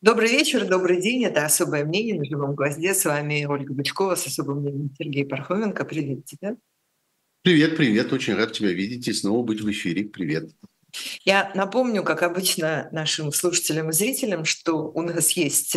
Добрый вечер, добрый день. Это «Особое мнение» на живом гвозде. С вами Ольга Бычкова с особым мнением Сергей Пархоменко. Привет тебе. Привет, привет, очень рад тебя видеть и снова быть в эфире. Привет. Я напомню, как обычно, нашим слушателям и зрителям, что у нас есть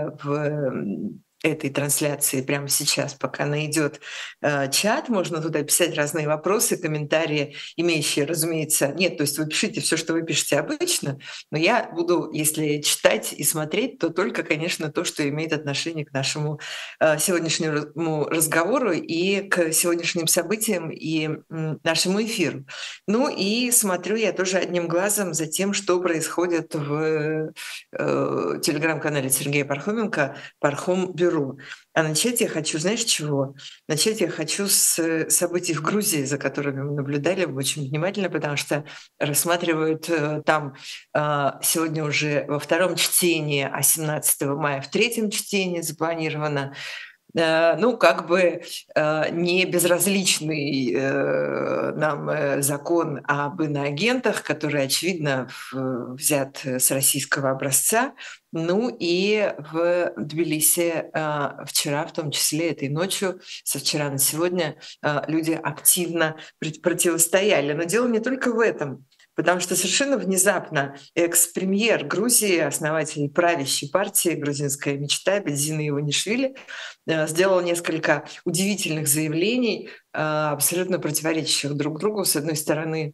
в этой трансляции прямо сейчас, пока она идет, чат. Можно туда писать разные вопросы, комментарии, имеющие, разумеется, нет, то есть вы пишите все, что вы пишете обычно, но я буду, если читать и смотреть, то только, конечно, то, что имеет отношение к нашему сегодняшнему разговору и к сегодняшним событиям и нашему эфиру. Ну и смотрю я тоже одним глазом за тем, что происходит в телеграм-канале Сергея Пархоменко «Пархом Бюро». А начать я хочу, знаешь, с чего? Начать я хочу с событий в Грузии, за которыми мы наблюдали очень внимательно, потому что рассматривают там сегодня уже во втором чтении, а 17 мая в третьем чтении запланировано ну, как бы не безразличный нам закон об иноагентах, который, очевидно, взят с российского образца. Ну и в Тбилиси вчера, в том числе этой ночью, со вчера на сегодня, люди активно противостояли. Но дело не только в этом. Потому что совершенно внезапно экс-премьер Грузии, основатель правящей партии «Грузинская мечта» Бензина Иванишвили сделал несколько удивительных заявлений, абсолютно противоречащих друг другу. С одной стороны,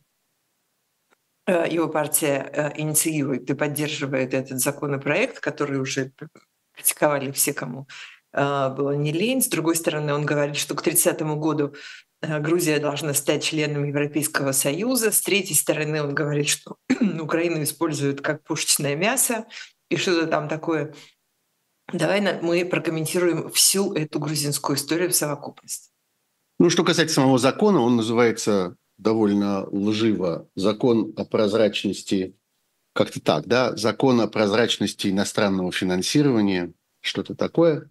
его партия инициирует и поддерживает этот законопроект, который уже критиковали все, кому было не лень. С другой стороны, он говорит, что к 30 году Грузия должна стать членом Европейского Союза. С третьей стороны, он говорит, что Украину используют как пушечное мясо и что-то там такое. Давай мы прокомментируем всю эту грузинскую историю в совокупности. Ну, что касается самого закона, он называется довольно лживо «Закон о прозрачности», как-то так, да, «Закон о прозрачности иностранного финансирования», что-то такое.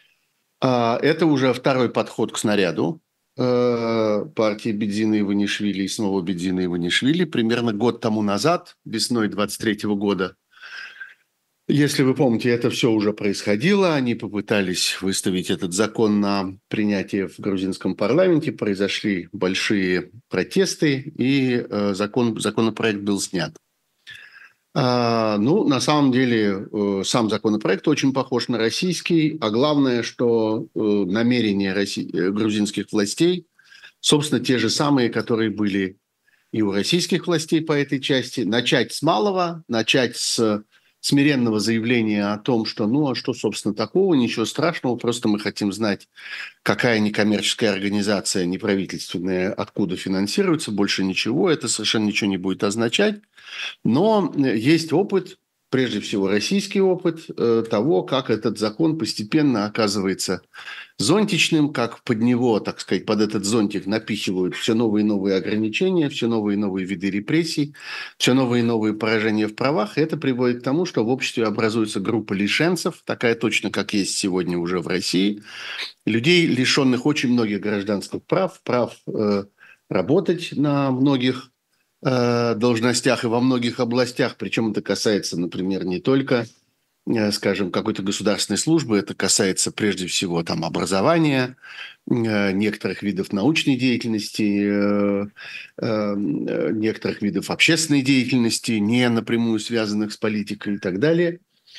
Это уже второй подход к снаряду партии Бедзина Иванишвили и снова Бедзина Иванишвили. Примерно год тому назад, весной 23 года, если вы помните, это все уже происходило. Они попытались выставить этот закон на принятие в грузинском парламенте. Произошли большие протесты, и законопроект был снят. Ну, на самом деле, сам законопроект очень похож на российский, а главное, что намерения грузинских властей, собственно, те же самые, которые были и у российских властей по этой части, начать с малого, начать с смиренного заявления о том, что, ну, а что, собственно, такого, ничего страшного, просто мы хотим знать, какая некоммерческая организация, неправительственная, откуда финансируется, больше ничего, это совершенно ничего не будет означать. Но есть опыт, прежде всего российский опыт того, как этот закон постепенно оказывается зонтичным, как под него, так сказать, под этот зонтик напихивают все новые и новые ограничения, все новые и новые виды репрессий, все новые и новые поражения в правах. И это приводит к тому, что в обществе образуется группа лишенцев, такая точно, как есть сегодня уже в России, людей, лишенных очень многих гражданских прав, работать на многих должностях и во многих областях. Причем это касается, например, не только, скажем, какой-то государственной службы, это касается прежде всего там образования, некоторых видов научной деятельности, некоторых видов общественной деятельности, не напрямую связанных с политикой и так далее.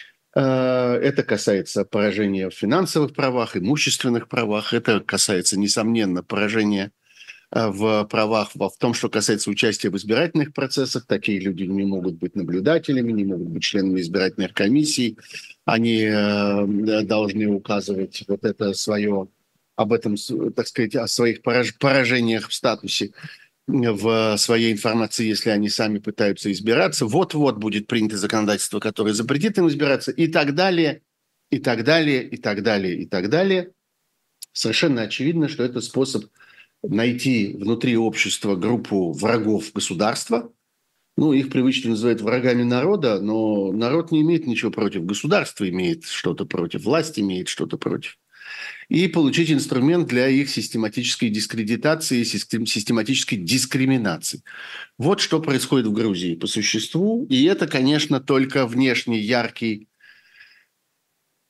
Это касается поражения в финансовых правах, имущественных правах. Это касается, несомненно, поражения в правах, в том, что касается участия в избирательных процессах. Такие люди не могут быть наблюдателями, не могут быть членами избирательных комиссий. Они должны указывать вот это свое, об этом, так сказать, о своих поражениях в статусе в своей информации, если они сами пытаются избираться. Вот-вот будет принято законодательство, которое запретит им избираться, и так далее, и так далее, и так далее, и так далее. Совершенно очевидно, что это способ найти внутри общества группу врагов государства. Ну, их привычно называют врагами народа, но народ не имеет ничего против государства, имеет что-то против, власть имеет что-то против. И получить инструмент для их систематической дискредитации, систематической дискриминации. Вот что происходит в Грузии по существу. И это, конечно, только внешний яркий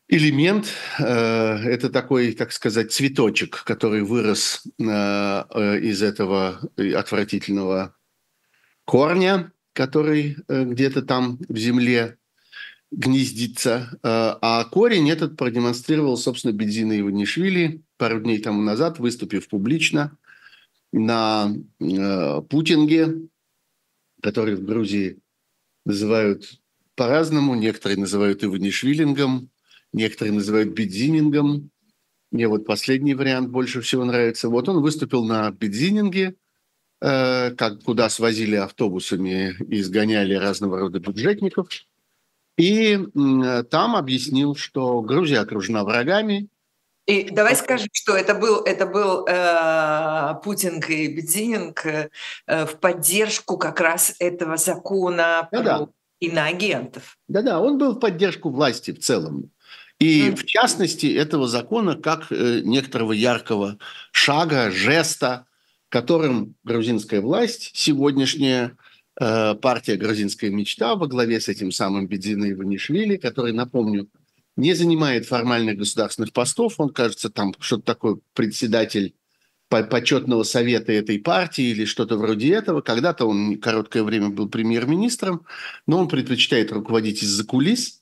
элемент, это такой, так сказать, цветочек, который вырос из этого отвратительного корня, который где-то там в земле гнездится. А корень этот продемонстрировал, собственно, Бензина Иванишвили пару дней тому назад, выступив публично на путинге, который в Грузии называют по-разному. Некоторые называют Иванишвилингом, некоторые называют Бензинингом. Мне вот последний вариант больше всего нравится. Вот он выступил на Бензининге, куда свозили автобусами и изгоняли разного рода бюджетников. И там объяснил, что Грузия окружена врагами. И давай скажем, что это был Путинг и Бедзининг в поддержку как раз этого закона Да-да, про иноагентов. да-да, он был в поддержку власти в целом. И в частности этого закона как некоторого яркого шага, жеста, которым грузинская власть, сегодняшняя партия «Грузинская мечта» во главе с этим самым Бедзиной Иванишвили, который, напомню, не занимает формальных государственных постов, он, кажется, там что-то такое председатель почетного совета этой партии или что-то вроде этого. Когда-то он короткое время был премьер-министром, но он предпочитает руководить из-за кулис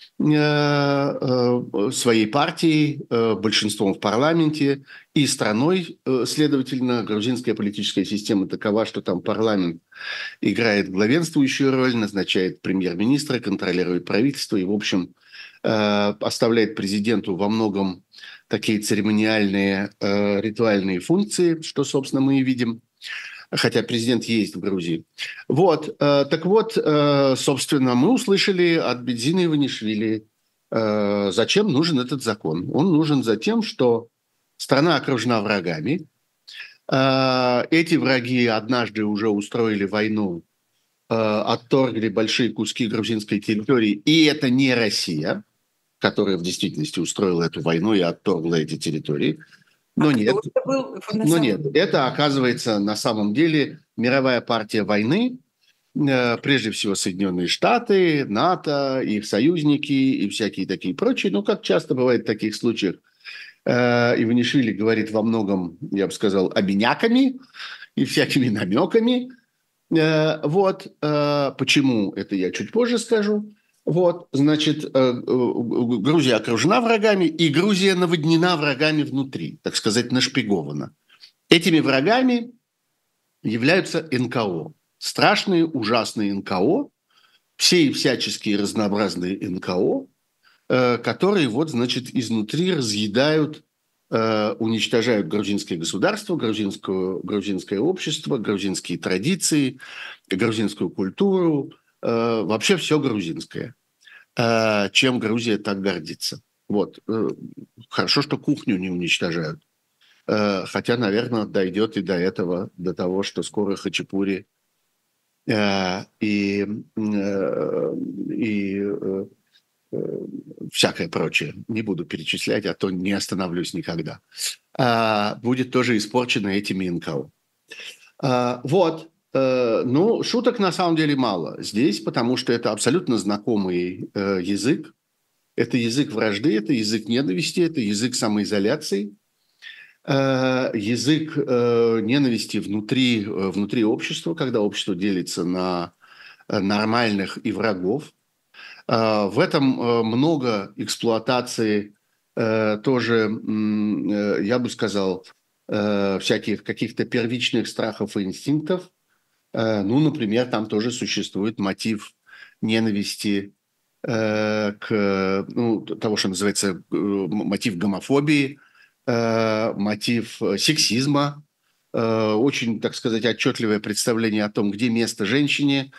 своей партией, большинством в парламенте и страной. Следовательно, грузинская политическая система такова, что там парламент играет главенствующую роль, назначает премьер-министра, контролирует правительство и, в общем, оставляет президенту во многом такие церемониальные, ритуальные функции, что, собственно, мы и видим, хотя президент есть в Грузии. Вот, так вот, собственно, мы услышали от Бедзины Иванишвили, зачем нужен этот закон. Он нужен за тем, что страна окружена врагами. Эти враги однажды уже устроили войну, отторгли большие куски грузинской территории, и это не Россия, которая в действительности устроила эту войну и отторгла эти территории. Но нет, Кто это был на но самом нет, это оказывается на самом деле мировая партия войны, прежде всего Соединенные Штаты, НАТО, их союзники и всякие такие прочие. Ну, как часто бывает в таких случаях, Иванишвили говорит во многом, я бы сказал, обиняками и всякими намеками. Вот почему, это я чуть позже скажу. Вот, значит, Грузия окружена врагами, и Грузия наводнена врагами внутри, так сказать, нашпигована. Этими врагами являются НКО. Страшные, ужасные НКО, все и всяческие разнообразные НКО, которые вот, значит, изнутри разъедают, уничтожают грузинское государство, грузинское общество, грузинские традиции, грузинскую культуру, вообще все грузинское, чем Грузия так гордится. Вот. Хорошо, что кухню не уничтожают. Хотя, наверное, дойдет и до этого, до того, что скоро хачапури и всякое прочее, не буду перечислять, а то не остановлюсь никогда, будет тоже испорчено этими НКО. Вот. Ну, шуток на самом деле мало здесь, потому что это абсолютно знакомый язык. Это язык вражды, это язык ненависти, это язык самоизоляции, язык ненависти внутри общества, когда общество делится на нормальных и врагов. В этом много эксплуатации тоже, я бы сказал, всяких каких-то первичных страхов и инстинктов. Ну, например, там тоже существует мотив ненависти к того, что называется мотив гомофобии, мотив сексизма, очень, так сказать, отчетливое представление о том, где место женщине,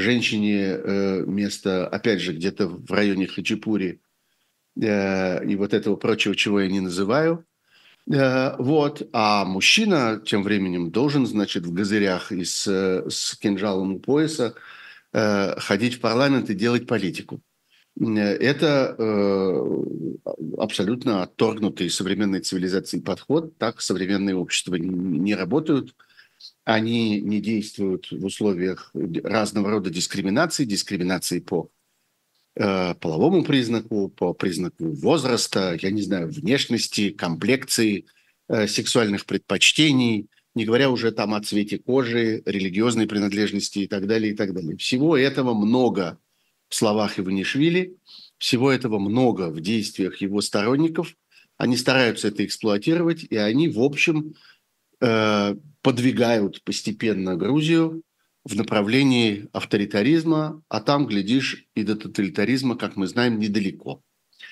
место, опять же, где-то в районе Хачапури и вот этого прочего, чего я не называю. Вот. А мужчина тем временем должен, значит, в газырях и с кинжалом у пояса ходить в парламент и делать политику. Это абсолютно отторгнутый современной цивилизацией подход. Так современные общества не работают. Они не действуют в условиях разного рода дискриминации по половому признаку, по признаку возраста, я не знаю, внешности, комплекции, сексуальных предпочтений, не говоря уже там о цвете кожи, религиозной принадлежности и так далее, и так далее. Всего этого много в словах Иванишвили, всего этого много в действиях его сторонников. Они стараются это эксплуатировать, и они, в общем, подвигают постепенно Грузию в направлении авторитаризма, а там, глядишь, и до тоталитаризма, как мы знаем, недалеко.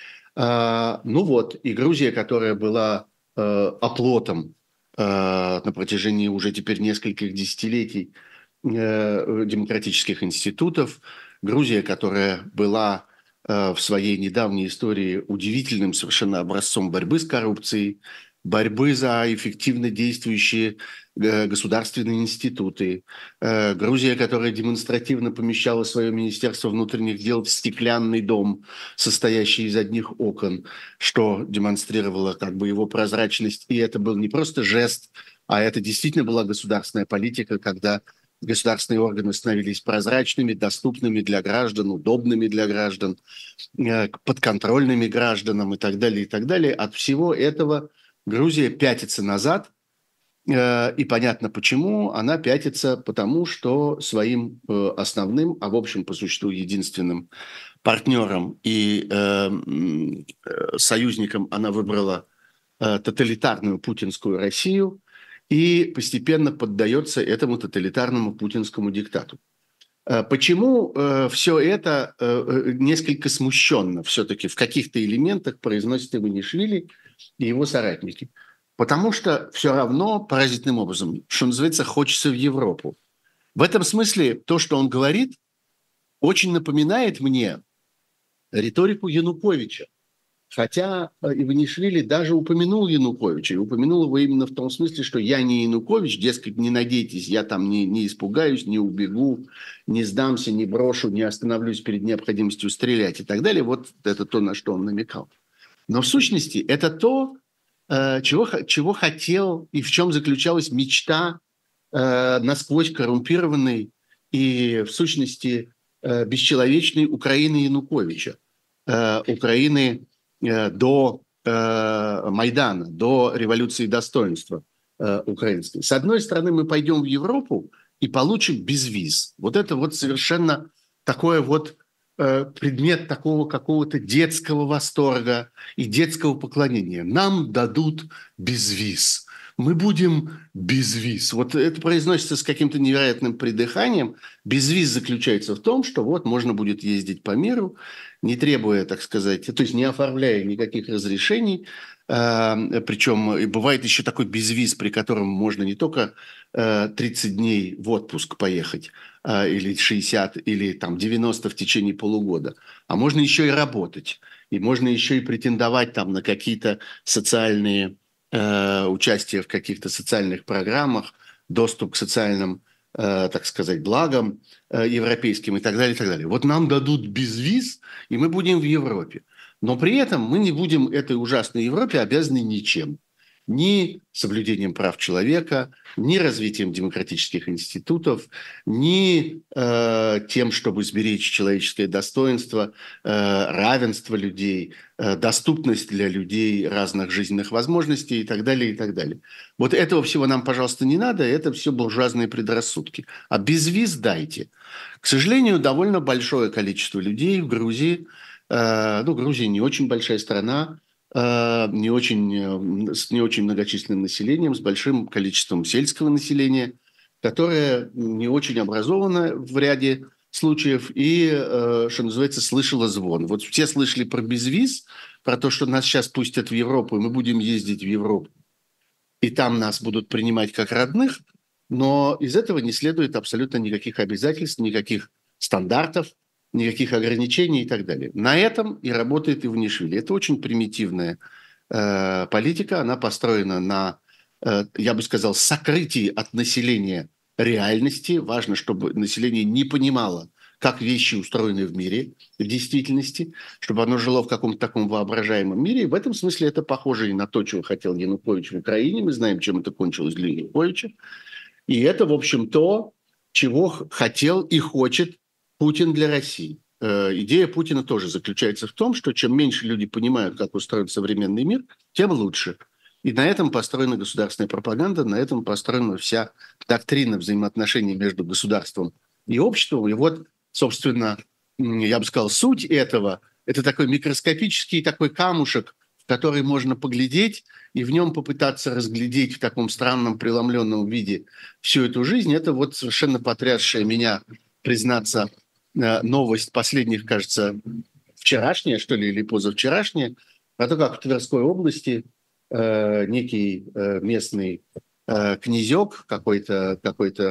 Ну вот, и Грузия, которая была оплотом на протяжении уже теперь нескольких десятилетий демократических институтов, Грузия, которая была в своей недавней истории удивительным совершенно образцом борьбы с коррупцией, борьбы за эффективно действующие государственные институты. Грузия, которая демонстративно помещала свое Министерство внутренних дел в стеклянный дом, состоящий из одних окон, что демонстрировало как бы его прозрачность. И это был не просто жест, а это действительно была государственная политика, когда государственные органы становились прозрачными, доступными для граждан, удобными для граждан, подконтрольными гражданам и так далее, и так далее. От всего этого Грузия пятится назад, и понятно почему. Она пятится потому, что своим основным, а в общем по существу единственным партнером и союзником она выбрала тоталитарную путинскую Россию и постепенно поддается этому тоталитарному путинскому диктату. Почему все это несколько смущенно все-таки в каких-то элементах произносит Иванишвили и его соратники? Потому что все равно паразитным образом, что называется, хочется в Европу. В этом смысле то, что он говорит, очень напоминает мне риторику Януковича. Хотя Иванишвили даже упомянул Януковича, и упомянул его именно в том смысле, что я не Янукович, дескать, не надейтесь, я там не испугаюсь, не убегу, не сдамся, не брошу, не остановлюсь перед необходимостью стрелять и так далее. Вот это то, на что он намекал. Но в сущности это то, чего хотел и в чем заключалась мечта насквозь коррумпированной и в сущности бесчеловечной Украины Януковича. Украины до Майдана, до революции достоинства украинской. С одной стороны, мы пойдем в Европу и получим безвиз. Вот это вот совершенно такое вот предмет такого какого-то детского восторга и детского поклонения. Нам дадут безвиз. Мы будем безвиз. Вот это произносится с каким-то невероятным придыханием. Безвиз заключается в том, что вот можно будет ездить по миру, не требуя, так сказать, то есть не оформляя никаких разрешений. Причем бывает еще такой безвиз, при котором можно не только 30 дней в отпуск поехать, или 60, или там 90 в течение полугода, а можно еще и работать. И можно еще и претендовать там на какие-то социальные участия в каких-то социальных программах, доступ к социальным, так сказать, благам европейским и так далее, и так далее. Вот нам дадут безвиз, и мы будем в Европе. Но при этом мы не будем этой ужасной Европе обязаны ничем. Ни соблюдением прав человека, ни развитием демократических институтов, ни тем, чтобы сберечь человеческое достоинство, равенство людей, доступность для людей разных жизненных возможностей и так далее, и так далее. Вот этого всего нам, пожалуйста, не надо, это все буржуазные предрассудки. А безвиз дайте. К сожалению, довольно большое количество людей в Грузии, Грузия не очень большая страна, с не очень многочисленным населением, с большим количеством сельского населения, которое не очень образовано в ряде случаев и, что называется, слышало звон. Вот все слышали про безвиз, про то, что нас сейчас пустят в Европу, и мы будем ездить в Европу, и там нас будут принимать как родных, но из этого не следует абсолютно никаких обязательств, никаких стандартов, никаких ограничений и так далее. На этом и работает Иванишвили. Это очень примитивная политика. Она построена на, я бы сказал, сокрытии от населения реальности. Важно, чтобы население не понимало, как вещи устроены в мире, в действительности, чтобы оно жило в каком-то таком воображаемом мире. И в этом смысле это похоже и на то, чего хотел Янукович в Украине. Мы знаем, чем это кончилось для Януковича. И это, в общем, то, чего хотел и хочет Путин для России. идея Путина тоже заключается в том, что чем меньше люди понимают, как устроен современный мир, тем лучше. И на этом построена государственная пропаганда, на этом построена вся доктрина взаимоотношений между государством и обществом. И вот, собственно, я бы сказал, суть этого – это такой микроскопический такой камушек, в который можно поглядеть и в нем попытаться разглядеть в таком странном преломленном виде всю эту жизнь. Это вот совершенно потрясшая меня, признаться, новость последних, кажется, вчерашняя, что ли, или позавчерашняя, про то, как в Тверской области некий местный князек, какой-то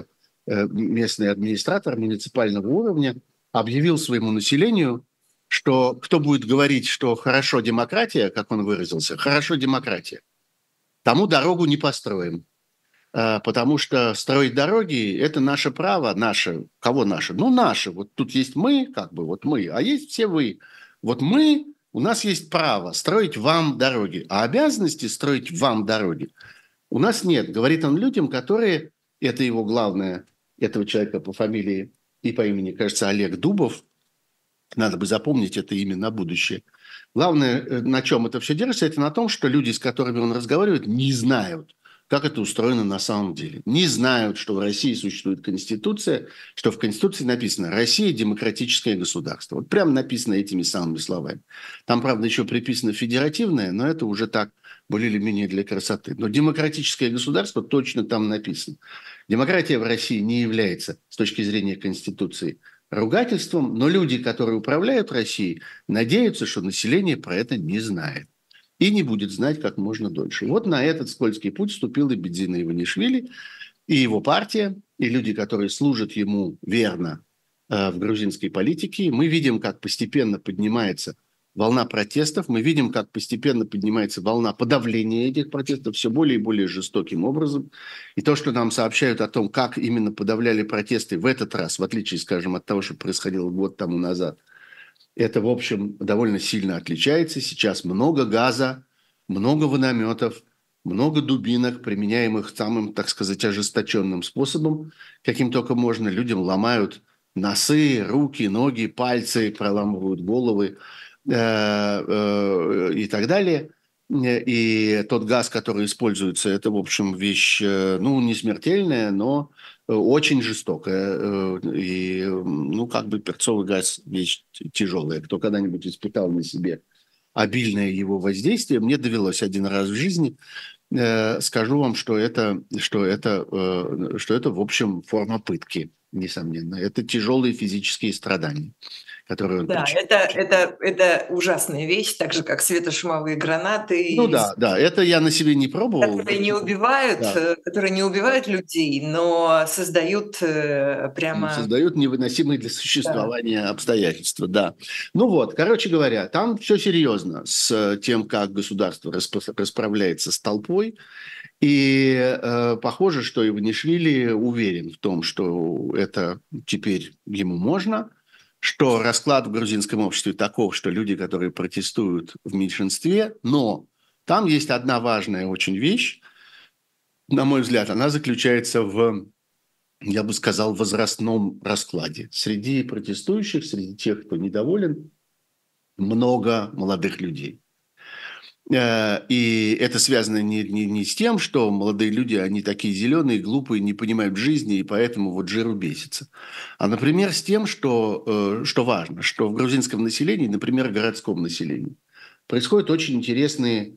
местный администратор муниципального уровня объявил своему населению, что кто будет говорить, что хорошо демократия, как он выразился, хорошо демократия, тому дорогу не построим. Потому что строить дороги – это наше право, наше. Кого наше? Ну, наше. Вот тут есть мы, как бы, вот мы, а есть все вы. Вот мы, у нас есть право строить вам дороги, а обязанности строить вам дороги у нас нет. Говорит он людям, которые, это его главное, этого человека по фамилии и по имени, кажется, Олег Дубов, надо бы запомнить это имя на будущее. Главное, на чем это все держится, это на том, что люди, с которыми он разговаривает, не знают, как это устроено на самом деле. Не знают, что в России существует Конституция, что в Конституции написано «Россия – демократическое государство». Вот прямо написано этими самыми словами. Там, правда, еще приписано «федеративное», но это уже так, более или менее для красоты. Но демократическое государство точно там написано. Демократия в России не является, с точки зрения Конституции, ругательством, но люди, которые управляют Россией, надеются, что население про это не знает и не будет знать как можно дольше. Вот на этот скользкий путь вступил и Бедзина Иванишвили, и его партия, и люди, которые служат ему верно в грузинской политике. Мы видим, как постепенно поднимается волна протестов, мы видим, как постепенно поднимается волна подавления этих протестов все более и более жестоким образом. И то, что нам сообщают о том, как именно подавляли протесты в этот раз, в отличие, скажем, от того, что происходило год тому назад, это, в общем, довольно сильно отличается. Сейчас много газа, много водометов, много дубинок, применяемых самым, так сказать, ожесточенным способом, каким только можно. Людям ломают носы, руки, ноги, пальцы, проламывают головы и так далее. И тот газ, который используется, это, в общем, вещь, ну, не смертельная, но очень жестокая. И, ну, как бы перцовый газ – вещь тяжелая. Кто когда-нибудь испытал на себе обильное его воздействие, мне довелось один раз в жизни. Скажу вам, что это, в общем, форма пытки, несомненно. Это тяжелые физические страдания, которые он Да, причиняет. это ужасная вещь, так же, как светошумовые гранаты, Ну да, да, это я на себе не пробовал. Да. которые не убивают людей, но создают прямо... Создают невыносимые для Да. существования обстоятельства, да. Ну вот, короче говоря, там все серьезно с тем, как государство расправляется с толпой. И похоже, что Иванишвили уверен в том, что это теперь ему можно, что расклад в грузинском обществе таков, что люди, которые протестуют, в меньшинстве, но там есть одна важная очень вещь, на мой взгляд, она заключается в, я бы сказал, возрастном раскладе. Среди протестующих, среди тех, кто недоволен, много молодых людей. И это связано не с тем, что молодые люди, они такие зеленые, глупые, не понимают жизни, и поэтому вот жиру бесится. А, например, с тем, что важно, что в грузинском населении, например, городском населении, происходят очень интересные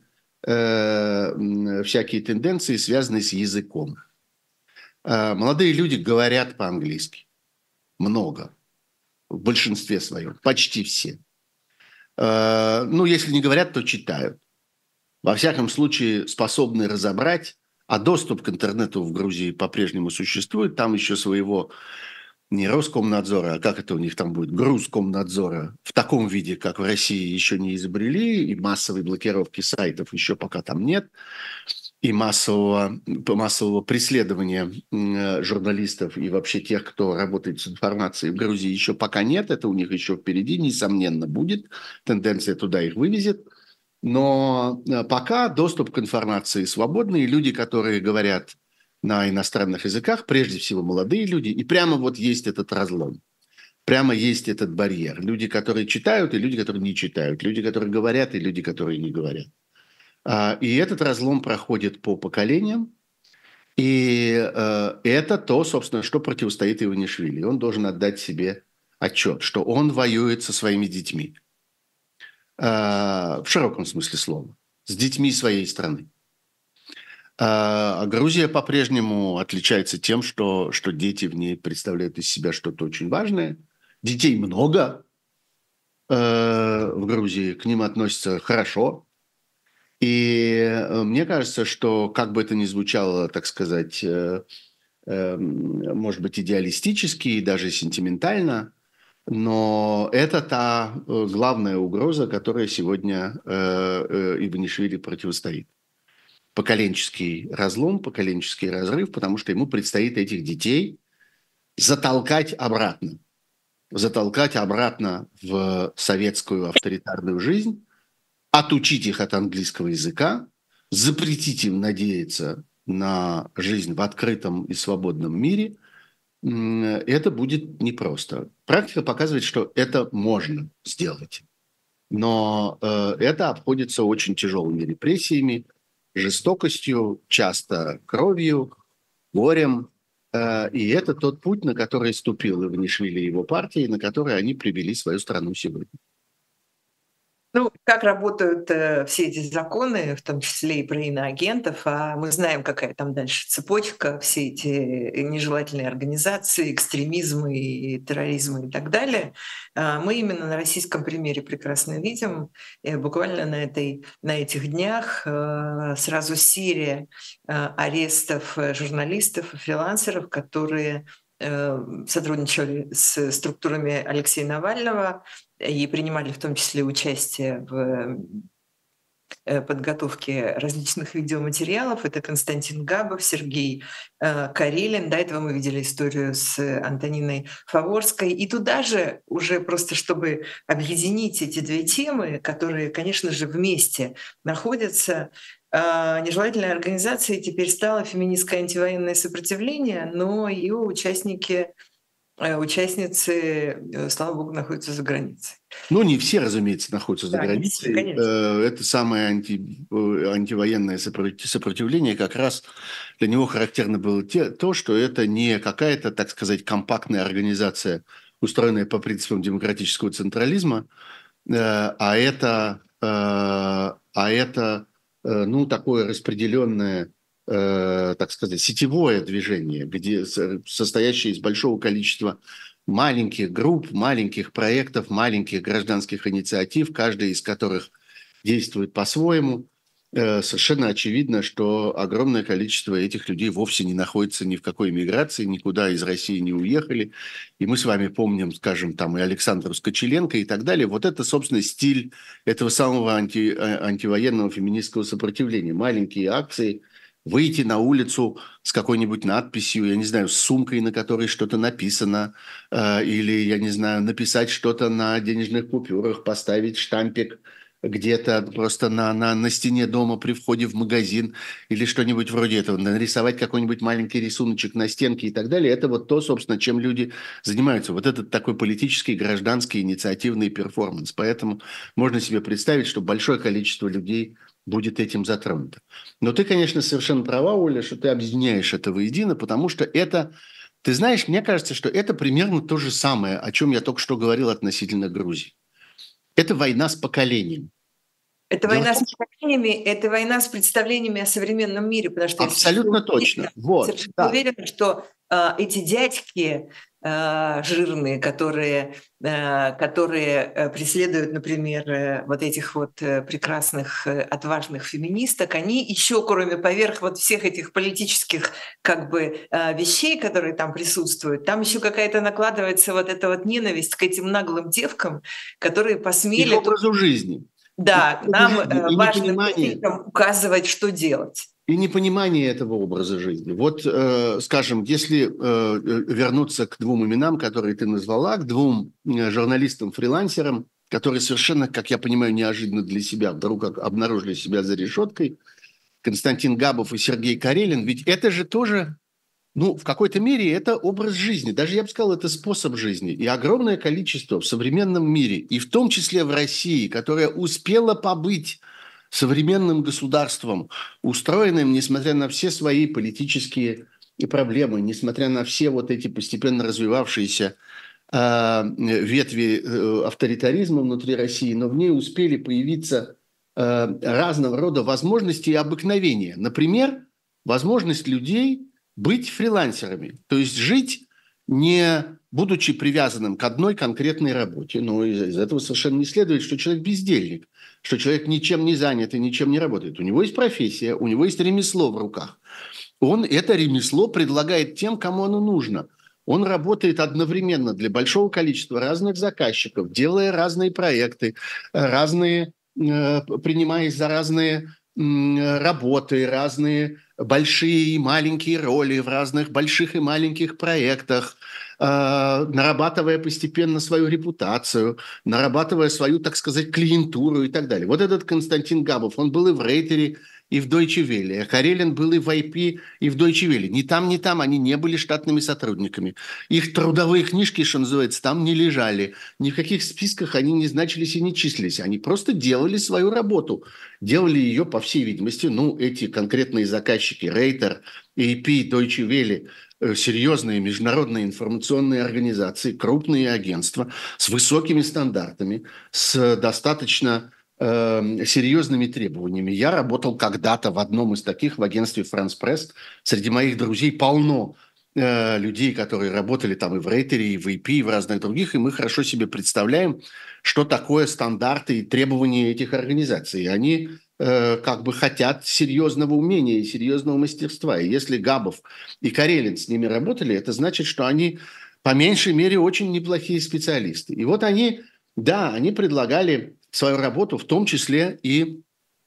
всякие тенденции, связанные с языком. Молодые люди говорят по-английски. Много. В большинстве своем. Почти все. Ну, если не говорят, то читают. Во всяком случае, способны разобрать, а доступ к интернету в Грузии по-прежнему существует. Там еще своего не Роскомнадзора, а как это у них там будет, Грузкомнадзора в таком виде, как в России, еще не изобрели, и массовой блокировки сайтов еще пока там нет, и массового преследования журналистов и вообще тех, кто работает с информацией в Грузии, еще пока нет. Это у них еще впереди, несомненно, будет. Тенденция туда их вывезет. Но пока доступ к информации свободный. Люди, которые говорят на иностранных языках, прежде всего молодые люди, и прямо вот есть этот разлом. прямо есть этот барьер. Люди, которые читают, и люди, которые не читают. Люди, которые говорят, и люди, которые не говорят. И этот разлом проходит по поколениям. И это то, собственно, что противостоит Иванишвили. Он должен отдать себе отчет, что он воюет со своими детьми. В широком смысле слова. С детьми своей страны. А Грузия по-прежнему отличается тем, что дети в ней представляют из себя что-то очень важное. Детей много в Грузии, к ним относятся хорошо. И мне кажется, что, как бы это ни звучало, так сказать, может быть, идеалистически и даже сентиментально, но это та главная угроза, которая сегодня Иванишвили противостоит. Поколенческий разлом, поколенческий разрыв, потому что ему предстоит этих детей затолкать обратно в советскую авторитарную жизнь, отучить их от английского языка, запретить им надеяться на жизнь в открытом и свободном мире. Это будет непросто. Практика показывает, что это можно сделать. Но это обходится очень тяжелыми репрессиями, жестокостью, часто кровью, горем. И это тот путь, на который ступил Иванишвили и его партия, и на который они привели свою страну сегодня. Ну, как работают все эти законы, в том числе и про иноагентов, а мы знаем, какая там дальше цепочка, все эти нежелательные организации, экстремизмы и терроризмы и так далее. Мы именно на российском примере прекрасно видим. Буквально на этих днях сразу серия арестов журналистов и фрилансеров, которые сотрудничали с структурами Алексея Навального и принимали в том числе участие в подготовке различных видеоматериалов. Это Константин Габов, Сергей Карелин. До этого мы видели историю с Антониной Фаворской. И туда же уже просто, чтобы объединить эти две темы, которые, конечно же, вместе находятся, нежелательной организацией теперь стало феминистское антивоенное сопротивление, но ее участницы, слава богу, находятся за границей. Ну, не все, разумеется, находятся за Да, не все, границей. конечно. Это самое антивоенное сопротивление, как раз для него характерно было то, что это не какая-то, так сказать, компактная организация, устроенная по принципам демократического централизма, а это ну, такое распределенное, так сказать, сетевое движение, состоящее из большого количества маленьких групп, маленьких проектов, маленьких гражданских инициатив, каждая из которых действует по-своему. Совершенно очевидно, что огромное количество этих людей вовсе не находится ни в какой эмиграции, никуда из России не уехали. И мы с вами помним, скажем, там и Александру Скочеленко и так далее. Вот это, собственно, стиль этого самого антивоенного феминистского сопротивления. Маленькие акции, выйти на улицу с какой-нибудь надписью, я не знаю, с сумкой, на которой что-то написано, или, я не знаю, написать что-то на денежных купюрах, поставить штампик где-то просто на стене дома при входе в магазин или что-нибудь вроде этого, нарисовать какой-нибудь маленький рисуночек на стенке и так далее. Это вот то, собственно, чем люди занимаются. Вот этот такой политический, гражданский, инициативный перформанс. Поэтому можно себе представить, что большое количество людей будет этим затронуто. Но ты, конечно, совершенно права, Оля, что ты объединяешь это воедино, потому что это, ты знаешь, мне кажется, что это примерно то же самое, о чем я только что говорил относительно Грузии. Это война с поколением. Это Дело война в том, с поколениями, это война с представлениями о современном мире, потому что абсолютно точно. Вот, совершенно да. уверена, что эти дядьки жирные, которые преследуют, например, вот этих вот прекрасных, отважных феминисток, они еще, кроме поверх вот всех этих политических как бы вещей, которые там присутствуют, там еще какая-то накладывается вот эта вот ненависть к этим наглым девкам, которые посмели... Их образу жизни. Да, нам И важным непонимание, политикам указывать, что делать. и непонимание этого образа жизни. Вот, скажем, если вернуться к двум именам, которые ты назвала, к двум журналистам-фрилансерам, которые совершенно, как я понимаю, неожиданно для себя вдруг обнаружили себя за решеткой, Константин Габов и Сергей Карелин, ведь это же тоже Ну, в какой-то мере это образ жизни. Даже я бы сказал, это способ жизни. И огромное количество в современном мире, и в том числе в России, которая успела побыть современным государством, устроенным, несмотря на все свои политические проблемы, несмотря на все вот эти постепенно развивавшиеся ветви авторитаризма внутри России, но в ней успели появиться разного рода возможности и обыкновения. Например, возможность людей быть фрилансерами, то есть жить не будучи привязанным к одной конкретной работе. Но из этого совершенно не следует, что человек бездельник, что человек ничем не занят и ничем не работает. У него есть профессия, у него есть ремесло в руках. Он это ремесло предлагает тем, кому оно нужно. Он работает одновременно для большого количества разных заказчиков, делая разные проекты, принимаясь за разные работы, разные большие и маленькие роли в разных больших и маленьких проектах, нарабатывая постепенно свою репутацию, нарабатывая свою, так сказать, клиентуру и так далее. Вот этот Константин Габов, он был и в Рейтере, и в Deutsche Welle. Карелин был и в IP, и в Deutsche Welle. Ни там они не были штатными сотрудниками. Их трудовые книжки, что называется, там не лежали. Ни в каких списках они не значились и не числились. Они просто делали свою работу. Делали ее, по всей видимости, эти конкретные заказчики, Рейтер, AP, Deutsche Welle, серьезные международные информационные организации, крупные агентства с высокими стандартами, с достаточно серьезными требованиями. Я работал когда-то в одном из таких, в агентстве «France Press». Среди моих друзей полно людей, которые работали там и в Рейтере, и в IP, и в разных других, и мы хорошо себе представляем, что такое стандарты и требования этих организаций. И они как бы хотят серьезного умения и серьезного мастерства. И если Габов и Карелин с ними работали, это значит, что они по меньшей мере очень неплохие специалисты. И вот они предлагали свою работу, в том числе и,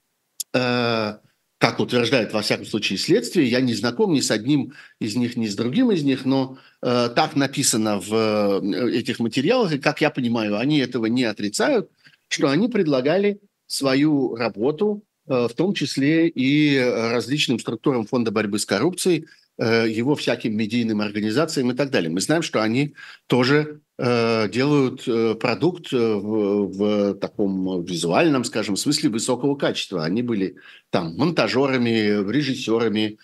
как утверждает во всяком случае следствие, я не знаком ни с одним из них, ни с другим из них, но так написано в этих материалах, и, как я понимаю, они этого не отрицают, что они предлагали свою работу, в том числе и различным структурам Фонда борьбы с коррупцией, его всяким медийным организациям и так далее. Мы знаем, что они тоже делают продукт в таком визуальном, скажем, смысле высокого качества. Они были там монтажерами, режиссерами,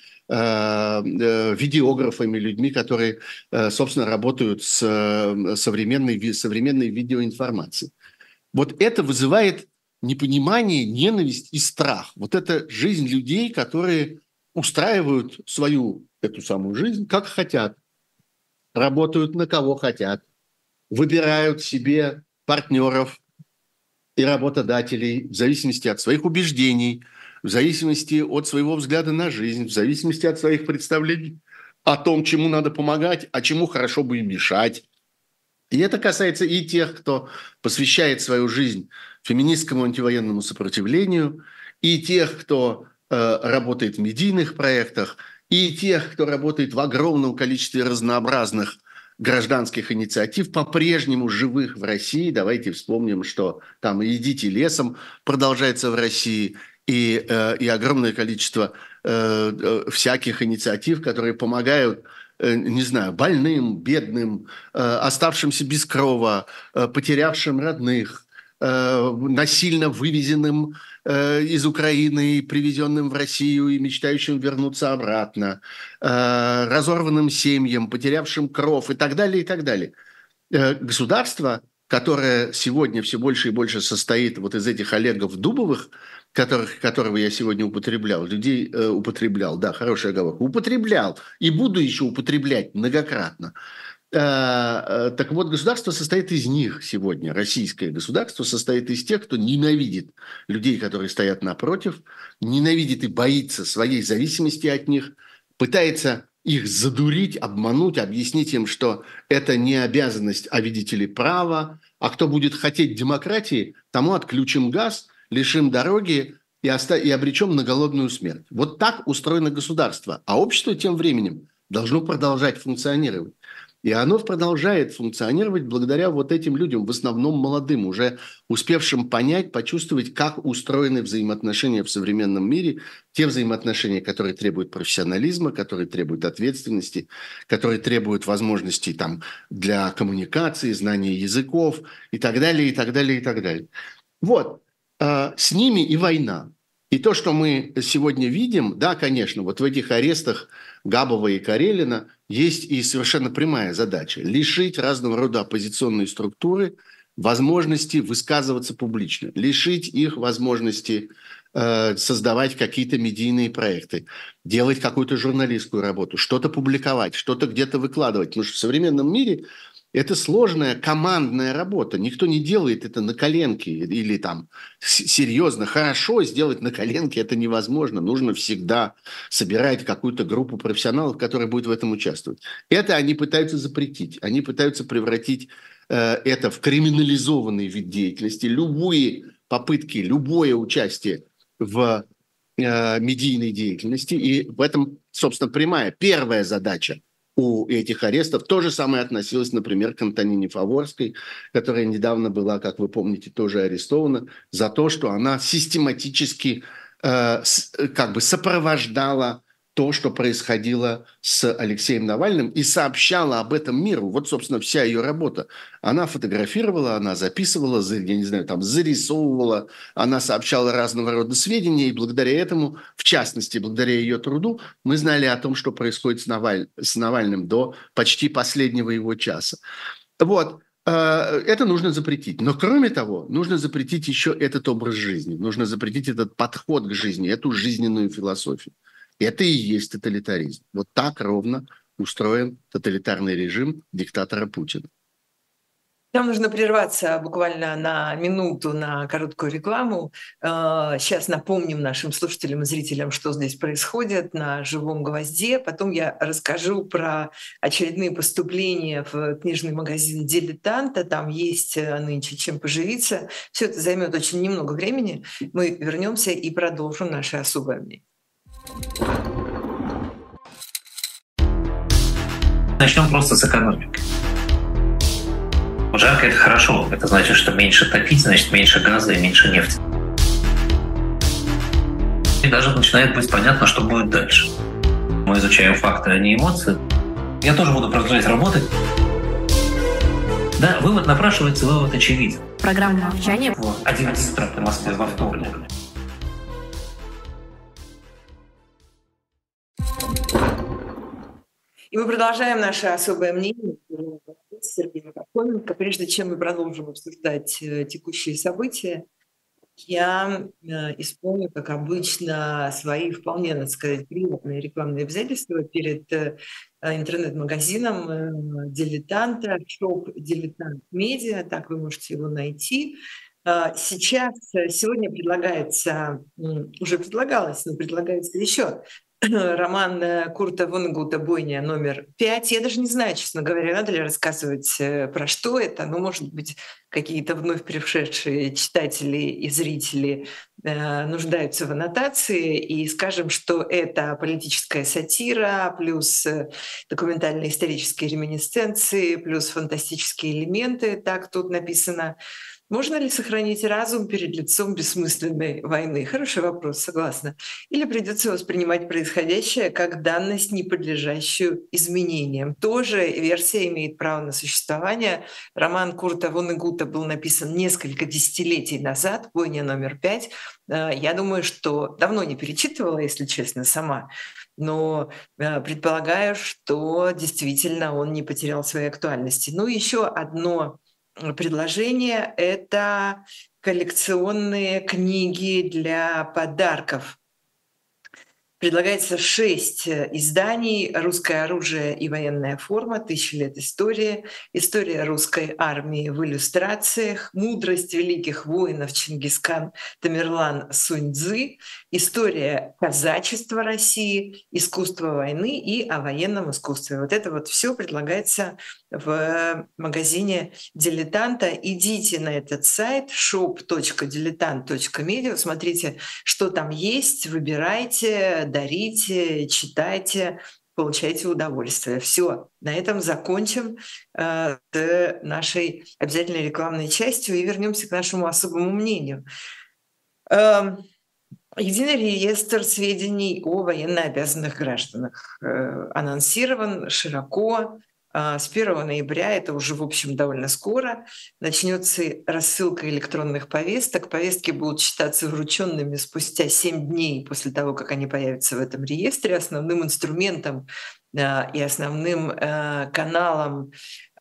видеографами, людьми, которые, собственно, работают с современной видеоинформацией. Вот это вызывает непонимание, ненависть и страх. Вот это жизнь людей, которые устраивают свою эту самую жизнь, как хотят, работают на кого хотят, выбирают себе партнеров и работодателей в зависимости от своих убеждений, в зависимости от своего взгляда на жизнь, в зависимости от своих представлений о том, чему надо помогать, а чему хорошо бы им мешать. И это касается и тех, кто посвящает свою жизнь феминистскому антивоенному сопротивлению, и тех, кто работает в медийных проектах, и тех, кто работает в огромном количестве разнообразных гражданских инициатив, по-прежнему живых в России. Давайте вспомним, что там и «Идите лесом» продолжается в России, и огромное количество всяких инициатив, которые помогают, не знаю, больным, бедным, оставшимся без крова, потерявшим родных, насильно вывезенным из Украины и привезенным в Россию и мечтающим вернуться обратно, разорванным семьям, потерявшим кров и так далее, и так далее. Государство, которое сегодня все больше и больше состоит вот из этих Олегов Дубовых, которого я сегодня употреблял, хорошая оговорка, употреблял и буду еще употреблять многократно. Так вот, государство состоит из них сегодня. Российское государство состоит из тех, кто ненавидит людей, которые стоят напротив, ненавидит и боится своей зависимости от них, пытается их задурить, обмануть, объяснить им, что это не обязанность, а, видите ли, право. А кто будет хотеть демократии, тому отключим газ, лишим дороги и обречем на голодную смерть. Вот так устроено государство. А общество тем временем должно продолжать функционировать. И оно продолжает функционировать благодаря вот этим людям, в основном молодым, уже успевшим понять, почувствовать, как устроены взаимоотношения в современном мире, те взаимоотношения, которые требуют профессионализма, которые требуют ответственности, которые требуют возможностей там, для коммуникации, знания языков и так далее, и так далее, и так далее. Вот, с ними и война. И то, что мы сегодня видим, да, конечно, вот в этих арестах Габова и Карелина есть и совершенно прямая задача – лишить разного рода оппозиционные структуры возможности высказываться публично, лишить их возможности создавать какие-то медийные проекты, делать какую-то журналистскую работу, что-то публиковать, что-то где-то выкладывать. Потому что в современном мире это сложная командная работа. Никто не делает это на коленке или там серьезно. Хорошо сделать на коленке это невозможно. Нужно всегда собирать какую-то группу профессионалов, которые будут в этом участвовать. Это они пытаются запретить. Они пытаются превратить это в криминализованный вид деятельности. Любые попытки, любое участие в медийной деятельности. И в этом, собственно, прямая первая задача у этих арестов. То же самое относилось, например, к Антонине Фаворской, которая недавно была, как вы помните, тоже арестована за то, что она систематически как бы сопровождала то, что происходило с Алексеем Навальным, и сообщала об этом миру. Вот, собственно, вся ее работа. Она фотографировала, она записывала, я не знаю, там, зарисовывала, она сообщала разного рода сведения, и благодаря этому, в частности, благодаря ее труду, мы знали о том, что происходит с Навальным до почти последнего его часа. Вот. Это нужно запретить. Но, кроме того, нужно запретить еще этот образ жизни, нужно запретить этот подход к жизни, эту жизненную философию. Это и есть тоталитаризм. Вот так ровно устроен тоталитарный режим диктатора Путина. Нам нужно прерваться буквально на минуту на короткую рекламу. Сейчас напомним нашим слушателям и зрителям, что здесь происходит на «Живом гвозде». Потом я расскажу про очередные поступления в книжный магазин «Дилетанта». Там есть нынче чем поживиться. Все это займет очень немного времени. Мы вернемся и продолжим наше особое мнение. Начнем просто с экономики. Жарко – это хорошо. Это значит, что меньше топить, значит меньше газа и меньше нефти. И даже начинает быть понятно, что будет дальше. Мы изучаем факты, а не эмоции. Я тоже буду продолжать работать. Да, вывод напрашивается, вывод очевиден. Программа «Молчание». В 11 утра по Москве во вторник. И мы продолжаем наше особое мнение с Сергеем Пархоменко. Прежде чем мы продолжим обсуждать текущие события, я исполню, как обычно, свои вполне, надо сказать, приятные рекламные обязательства перед интернет-магазином «Дилетанта», шоп «Дилетант Медиа», так вы можете его найти. Сегодня предлагается, уже предлагалось, но предлагается еще роман Курта Воннегута «Бойня номер 5». Я даже не знаю, честно говоря, надо ли рассказывать, про что это. Ну, может быть, какие-то вновь пришедшие читатели и зрители нуждаются в аннотации. И скажем, что это политическая сатира, плюс документальные исторические реминисценции, плюс фантастические элементы. Так тут написано. Можно ли сохранить разум перед лицом бессмысленной войны? Хороший вопрос, согласна. Или придется воспринимать происходящее как данность, не подлежащую изменениям? Тоже версия имеет право на существование. Роман Курта Воннегута был написан несколько десятилетий назад, «Бойня номер 5». Я думаю, что давно не перечитывала, если честно, сама. Но предполагаю, что действительно он не потерял своей актуальности. Ну, еще одно предложение – это коллекционные книги для подарков. Предлагается 6 изданий: «Русское оружие и военная форма», «1000 лет истории», «История русской армии в иллюстрациях», «Мудрость великих воинов Чингисхан, Тамерлан, Сунь-Цзы», «История казачества России», «Искусство войны» и «О военном искусстве». Вот это вот все предлагается в магазине «Дилетанта». Идите на этот сайт shop.diletant.media, смотрите, что там есть, выбирайте, дарите, читайте, получайте удовольствие. Все, на этом закончим с нашей обязательной рекламной частью и вернемся к нашему особому мнению. Единый реестр сведений о военнообязанных гражданах анонсирован широко. С 1 ноября, это уже, в общем, довольно скоро, начнется рассылка электронных повесток. Повестки будут считаться врученными спустя 7 дней после того, как они появятся в этом реестре. Основным инструментом и основным каналом,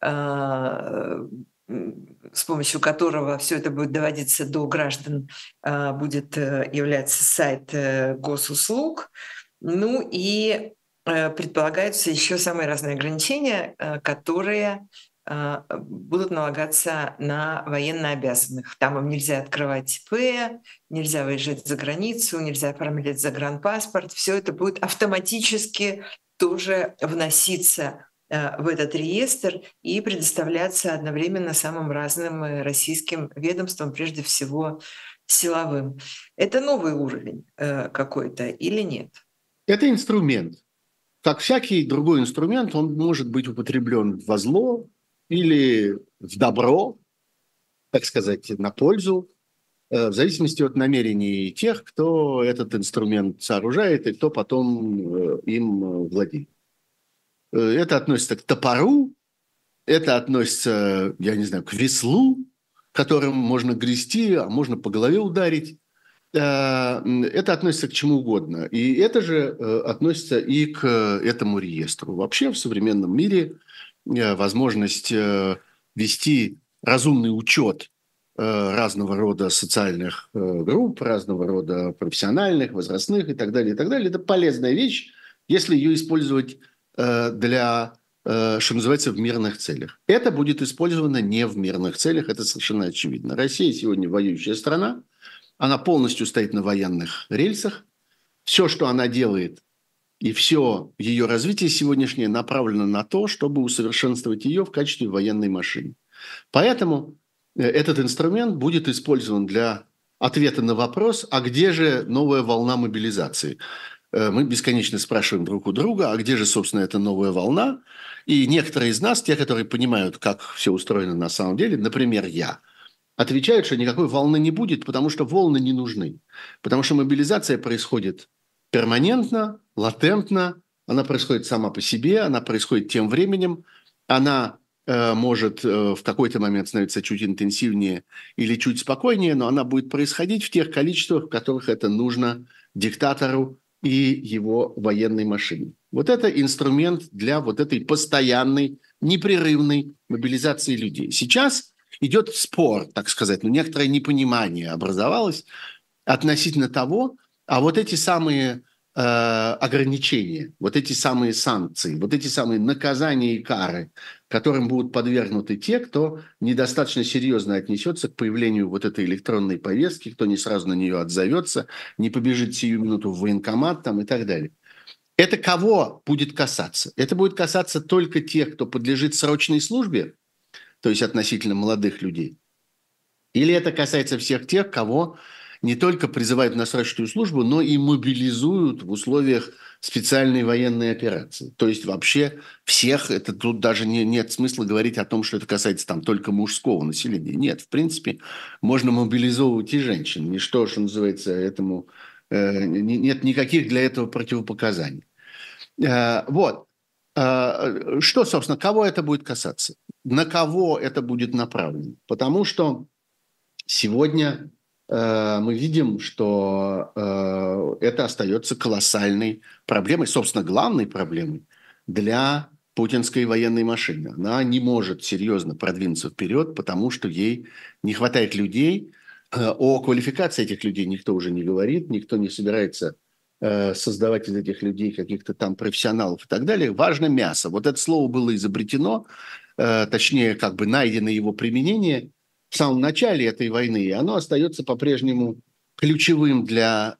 с помощью которого все это будет доводиться до граждан, будет являться сайт госуслуг. Ну и предполагаются еще самые разные ограничения, которые будут налагаться на военнообязанных. Там им нельзя открывать ИП, нельзя выезжать за границу, нельзя оформлять загранпаспорт. Все это будет автоматически тоже вноситься в этот реестр и предоставляться одновременно самым разным российским ведомствам, прежде всего силовым. Это новый уровень какой-то или нет? Это инструмент. Как всякий другой инструмент, он может быть употреблен во зло или в добро, так сказать, на пользу, в зависимости от намерений тех, кто этот инструмент сооружает и кто потом им владеет. Это относится к топору, это относится, я не знаю, к веслу, которым можно грести, а можно по голове ударить. Это относится к чему угодно. И это же относится и к этому реестру. Вообще в современном мире возможность вести разумный учет разного рода социальных групп, разного рода профессиональных, возрастных и так далее, это полезная вещь, если ее использовать для, что называется, в мирных целях. Это будет использовано не в мирных целях, это совершенно очевидно. Россия сегодня воюющая страна, она полностью стоит на военных рельсах. Все, что она делает, и все ее развитие сегодняшнее направлено на то, чтобы усовершенствовать ее в качестве военной машины. Поэтому этот инструмент будет использован для ответа на вопрос, а где же новая волна мобилизации? Мы бесконечно спрашиваем друг у друга, а где же, собственно, эта новая волна? И некоторые из нас, те, которые понимают, как все устроено на самом деле, например, я, отвечают, что никакой волны не будет, потому что волны не нужны. Потому что мобилизация происходит перманентно, латентно, она происходит сама по себе, она происходит тем временем, она может в какой-то момент становиться чуть интенсивнее или чуть спокойнее, но она будет происходить в тех количествах, в которых это нужно диктатору и его военной машине. Вот это инструмент для вот этой постоянной, непрерывной мобилизации людей. Сейчас идет спор, так сказать, некоторое непонимание образовалось относительно того, а вот эти самые ограничения, вот эти самые санкции, вот эти самые наказания и кары, которым будут подвергнуты те, кто недостаточно серьезно отнесется к появлению вот этой электронной повестки, кто не сразу на нее отзовется, не побежит сию минуту в военкомат там, и так далее. Это кого будет касаться? Это будет касаться только тех, кто подлежит срочной службе, то есть относительно молодых людей? Или это касается всех тех, кого не только призывают на срочную службу, но и мобилизуют в условиях специальной военной операции? То есть вообще всех, это тут даже нет смысла говорить о том, что это касается там только мужского населения. Нет, в принципе, можно мобилизовывать и женщин. Ничто, что называется, этому нет никаких для этого противопоказаний. Вот. Что, собственно, кого это будет касаться? На кого это будет направлено? Потому что сегодня мы видим, что это остается колоссальной проблемой, собственно, главной проблемой для путинской военной машины. Она не может серьезно продвинуться вперед, потому что ей не хватает людей. О квалификации этих людей никто уже не говорит, никто не собирается создавать из этих людей каких-то там профессионалов и так далее. Важно мясо. Вот это слово было изобретено, точнее, как бы найдено его применение в самом начале этой войны, и оно остается по-прежнему ключевым для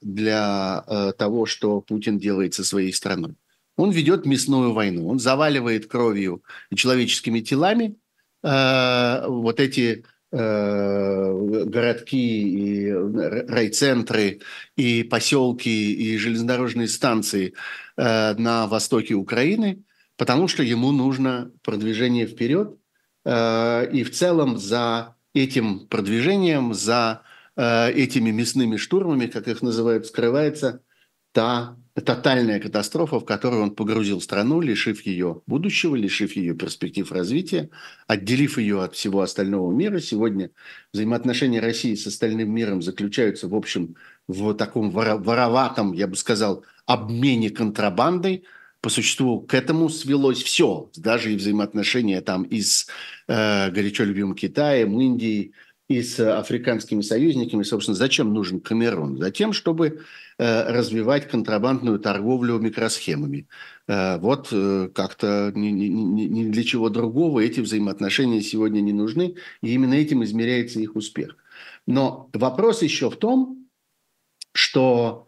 того, что Путин делает со своей страной. Он ведет мясную войну, он заваливает кровью и человеческими телами вот эти городки, и райцентры, и поселки, и железнодорожные станции на востоке Украины, потому что ему нужно продвижение вперед. И в целом за этим продвижением, за этими мясными штурмами, как их называют, скрывается та тотальная катастрофа, в которую он погрузил страну, лишив ее будущего, лишив ее перспектив развития, отделив ее от всего остального мира. Сегодня взаимоотношения России с остальным миром заключаются, в общем, в таком вороватом, я бы сказал, обмене контрабандой. По существу к этому свелось все, даже и взаимоотношения там и с горячо любимым Китаем, Индией, и с африканскими союзниками. Собственно, зачем нужен Камерун? Затем, чтобы развивать контрабандную торговлю микросхемами. Вот как-то ни для чего другого эти взаимоотношения сегодня не нужны, и именно этим измеряется их успех. Но вопрос еще в том, что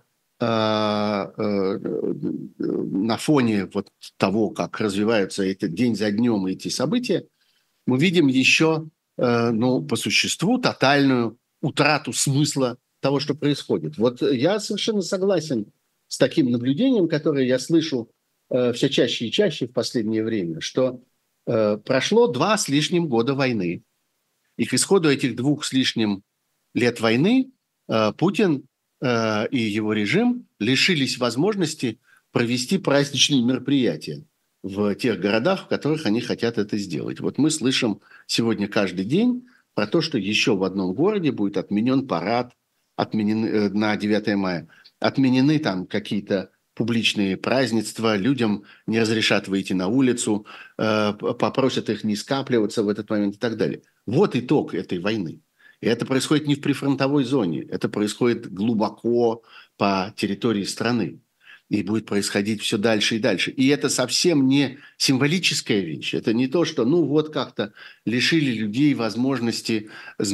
на фоне вот того, как развиваются день за днем эти события, мы видим еще по существу тотальную утрату смысла того, что происходит. Вот я совершенно согласен с таким наблюдением, которое я слышу все чаще и чаще в последнее время, что прошло 2 с лишним года войны. И к исходу этих 2 с лишним лет войны Путин и его режим лишились возможности провести праздничные мероприятия в тех городах, в которых они хотят это сделать. Вот мы слышим сегодня каждый день про то, что еще в одном городе будет отменен парад на 9 мая. Отменены там какие-то публичные празднества, людям не разрешат выйти на улицу, попросят их не скапливаться в этот момент и так далее. Вот итог этой войны. И это происходит не в прифронтовой зоне, это происходит глубоко по территории страны. И будет происходить все дальше и дальше. И это совсем не символическая вещь. Это не то, что как-то лишили людей возможности,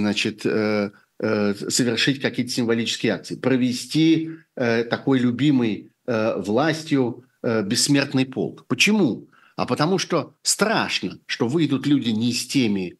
совершить какие-то символические акции. Провести такой любимый властью бессмертный полк. Почему? А потому что страшно, что выйдут люди не с теми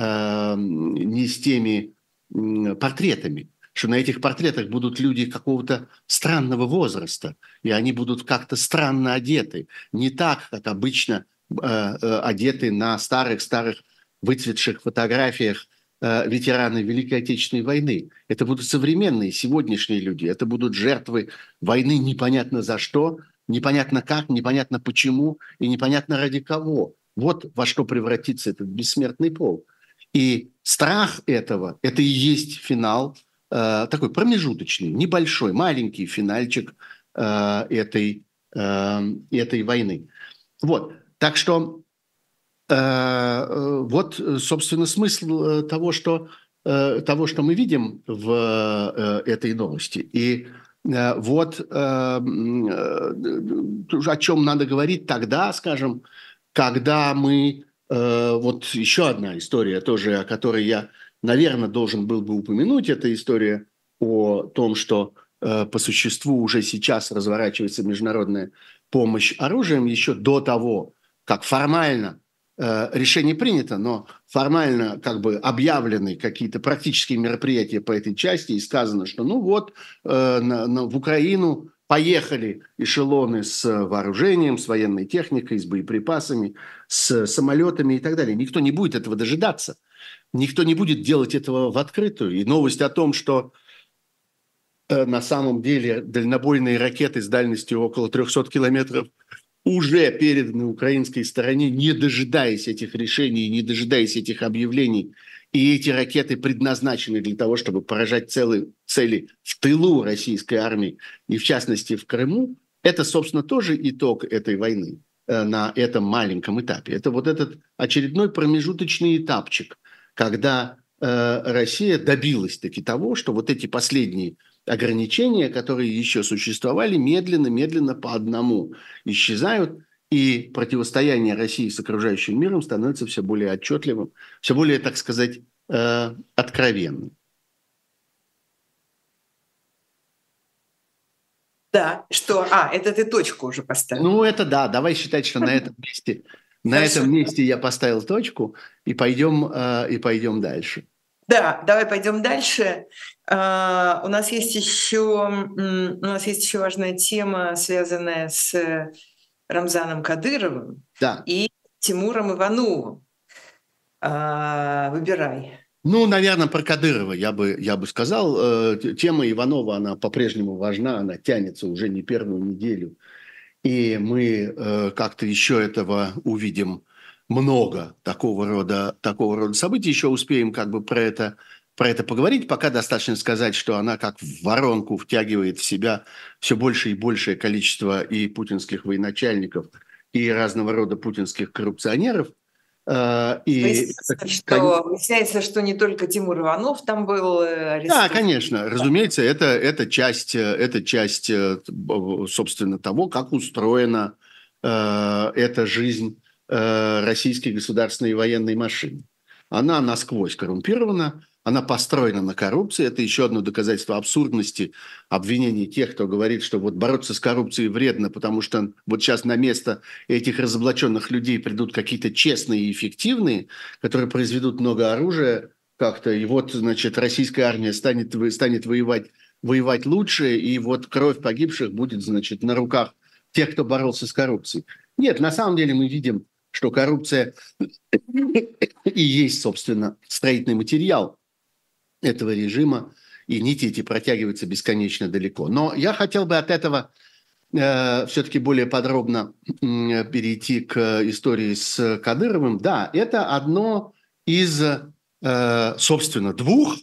портретами, что на этих портретах будут люди какого-то странного возраста, и они будут как-то странно одеты, не так, как обычно одеты на старых выцветших фотографиях ветераны Великой Отечественной войны. Это будут современные, сегодняшние люди, это будут жертвы войны непонятно за что, непонятно как, непонятно почему и непонятно ради кого. Вот во что превратится этот бессмертный полк. И страх этого – это и есть финал, такой промежуточный, небольшой, маленький финальчик этой войны. Вот. Так что вот, собственно, смысл того, что мы видим в этой новости. И вот о чем надо говорить тогда, скажем, когда мы… Вот еще одна история тоже, о которой я, наверное, должен был бы упомянуть. Это история о том, что по существу уже сейчас разворачивается международная помощь оружием еще до того, как формально решение принято, но формально как бы объявлены какие-то практические мероприятия по этой части и сказано, что в Украину поехали эшелоны с вооружением, с военной техникой, с боеприпасами, с самолетами и так далее. Никто не будет этого дожидаться. Никто не будет делать этого в открытую. И новость о том, что на самом деле дальнобойные ракеты с дальностью около 300 километров уже переданы украинской стороне, не дожидаясь этих решений, не дожидаясь этих объявлений. И эти ракеты предназначены для того, чтобы поражать цели в тылу российской армии, и в частности в Крыму. Это, собственно, тоже итог этой войны на этом маленьком этапе. Это вот этот очередной промежуточный этапчик, когда Россия добилась-таки того, что вот эти последние ограничения, которые еще существовали, медленно по одному исчезают, и противостояние России с окружающим миром становится все более отчетливым, все более, так сказать, откровенным. Да, что… это ты точку уже поставил. Это да, давай считать, что на этом месте я поставил точку, и пойдем дальше. Да, давай пойдем дальше. У нас есть еще важная тема, связанная с Рамзаном Кадыровым Да. и Тимуром Ивановым. Выбирай. Ну, наверное, про Кадырова я бы сказал. Тема Иванова, она по-прежнему важна, она тянется уже не первую неделю. И мы как-то еще этого увидим много, такого рода событий. Еще успеем как бы про это поговорить. Пока достаточно сказать, что она как в воронку втягивает в себя все больше и большее количество и путинских военачальников, и разного рода путинских коррупционеров. И Выясняется, что не только Тимур Иванов там был арестован. Да, конечно. Разумеется, это часть, собственно, того, как устроена эта жизнь российской государственной и военной машины. Она насквозь коррумпирована, она построена на коррупции. Это еще одно доказательство абсурдности обвинений тех, кто говорит, что вот бороться с коррупцией вредно, потому что вот сейчас на место этих разоблаченных людей придут какие-то честные и эффективные, которые произведут много оружия как-то, и вот, значит, российская армия станет воевать лучше, и вот кровь погибших будет, значит, на руках тех, кто боролся с коррупцией. Нет, на самом деле мы видим, что коррупция и есть, собственно, строительный материал этого режима, и нити эти протягиваются бесконечно далеко. Но я хотел бы от этого все-таки более подробно перейти к истории с Кадыровым. Да, это одно из, собственно, двух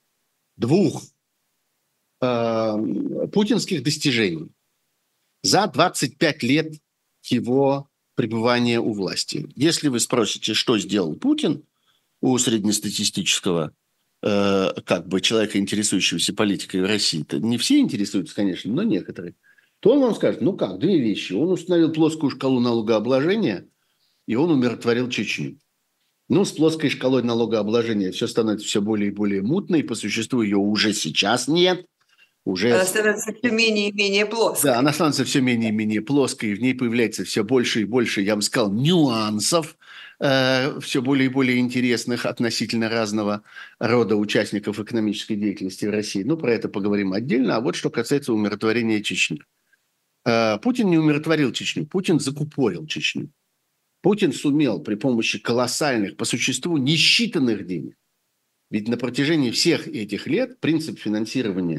путинских достижений за 25 лет его пребывания у власти. Если вы спросите, что сделал Путин у среднестатистического как бы человека, интересующегося политикой в России, то не все интересуются, конечно, но некоторые, то он вам скажет, ну как, две вещи. Он установил плоскую шкалу налогообложения, и он умиротворил Чечню. Ну, с плоской шкалой налогообложения все становится все более и более мутно, и по существу ее уже сейчас нет. Она становится все менее и менее плоской. Да, она становится все менее и менее плоской, и в ней появляется все больше и больше, я бы сказал, нюансов, все более и более интересных относительно разного рода участников экономической деятельности в России. Ну, про это поговорим отдельно. А вот что касается умиротворения Чечни. Путин не умиротворил Чечню, Путин закупорил Чечню. Путин сумел при помощи колоссальных, по существу, несчитанных денег. Ведь на протяжении всех этих лет принцип финансирования